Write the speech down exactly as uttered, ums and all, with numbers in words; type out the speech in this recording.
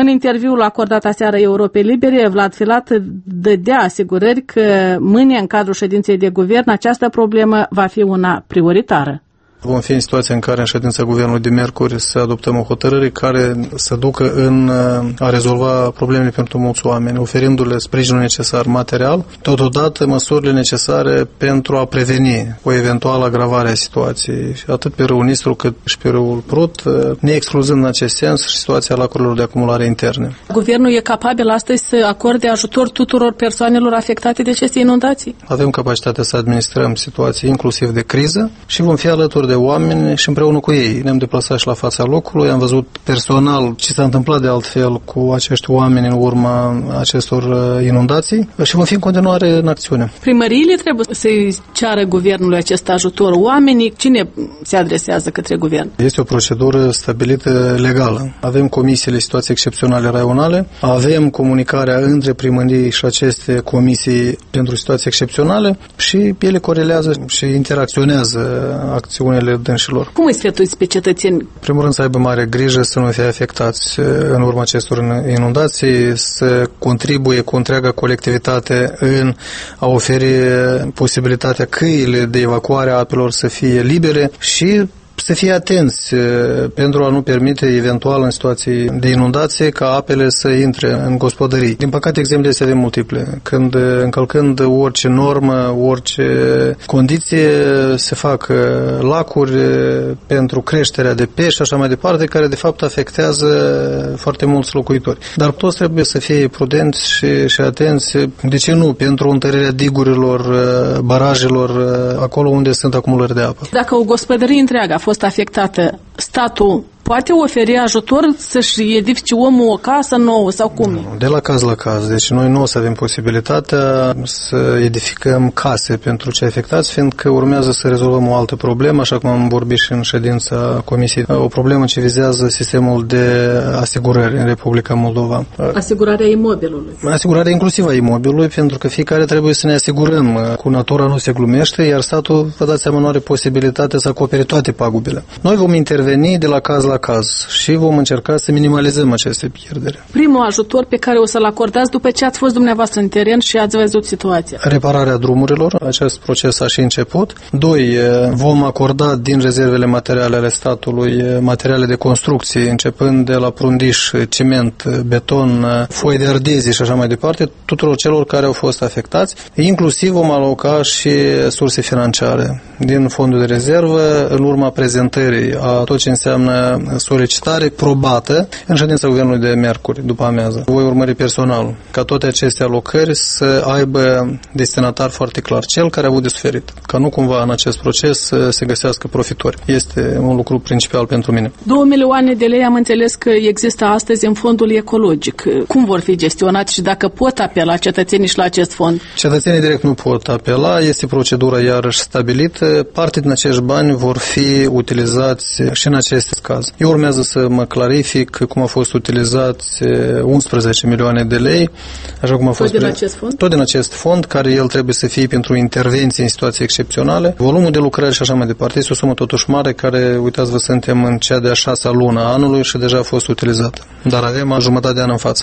În interviul acordat aseară Europei Libere, Vlad Filat dădea asigurări că mâine, în cadrul ședinței de guvern, această problemă va fi una prioritară. Vom fi în situația în care în ședința Guvernului de miercuri să adoptăm o hotărâre care să ducă în a rezolva problemele pentru mulți oameni, oferindu-le sprijinul necesar material, totodată măsurile necesare pentru a preveni o eventuală agravare a situației, atât pe râul Nistru cât și pe râul Prut, ne excluzând în acest sens și situația lacurilor de acumulare interne. Guvernul e capabil astăzi să acorde ajutor tuturor persoanelor afectate de aceste inundații? Avem capacitatea să administrăm situații inclusiv de criză și vom fi alături de oameni și împreună cu ei. Ne-am deplasat și la fața locului, am văzut personal ce s-a întâmplat de altfel cu acești oameni în urma acestor inundații și vom fi în continuare în acțiune. Primăriile trebuie să-i ceară guvernului acest ajutor. Oamenii, cine se adresează către guvern? Este o procedură stabilită legală. Avem comisiile situații excepționale raionale, avem comunicarea între primării și aceste comisii pentru situații excepționale și ele corelează și interacționează acțiunile dânșilor. Cum îi sfătuiți pe cetățeni? În primul rând să aibă mare grijă să nu fie afectați în urma acestor inundații, să contribuie cu întreaga colectivitate în a oferi posibilitatea căile de evacuare a apelor să fie libere și să fie atenți pentru a nu permite eventual în situații de inundație ca apele să intre în gospodării. Din păcate, exemple este avem multiple. Când încălcând orice normă, orice condiție, se fac lacuri pentru creșterea de pești și așa mai departe, care de fapt afectează foarte mulți locuitori. Dar toți trebuie să fie prudenți și, și atenți. De ce nu? Pentru întărirea digurilor, barajelor, acolo unde sunt acumulări de apă. Dacă o gospodărie întreagă a fost afectată, statul poate oferi ajutor să-și edifice omul o casă nouă sau cum? De la caz la caz. Deci noi nu o să avem posibilitatea să edificăm case pentru cei afectați, fiindcă urmează să rezolvăm o altă problemă, așa cum am vorbit și în ședința Comisiei. O problemă ce vizează sistemul de asigurări în Republica Moldova. Asigurarea imobilului. Asigurarea inclusivă a imobilului, pentru că fiecare trebuie să ne asigurăm. Cu natura nu se glumește, iar statul, vă dați seama, nu are posibilitatea să acopere toate pagubele. Noi vom interveni de la caz la caz și vom încerca să minimalizăm aceste pierderi. Primul ajutor pe care o să-l acordați după ce ați fost dumneavoastră în teren și ați văzut situația. Repararea drumurilor, acest proces a și început. Doi, vom acorda din rezervele materiale ale statului materiale de construcție, începând de la prundiș, ciment, beton, foi de ardezi și așa mai departe, tuturor celor care au fost afectați. Inclusiv vom aloca și surse financiare din fondul de rezervă în urma prezentării a tot ce înseamnă solicitare probată în ședința Guvernului de miercuri, după amiază. Voi urmări personal ca toate aceste alocări să aibă destinatar foarte clar, cel care a avut de suferit, ca nu cumva în acest proces să se găsească profitori. Este un lucru principal pentru mine. Două milioane de lei am înțeles că există astăzi în fondul ecologic. Cum vor fi gestionați și dacă pot apela cetățenii și la acest fond? Cetățenii direct nu pot apela, este procedura iarăși stabilită. Parte din acești bani vor fi utilizați și în acest caz. Eu urmează să mă clarific cum au fost utilizați unsprezece milioane de lei, așa cum a fost tot din acest fond? Tot din acest fond, care el trebuie să fie pentru intervenții în situații excepționale. Volumul de lucrări și așa mai departe este o sumă totuși mare, care, uitați-vă, suntem în cea de-a șasea lună a anului și deja a fost utilizată. Dar avem a jumătate de an în față.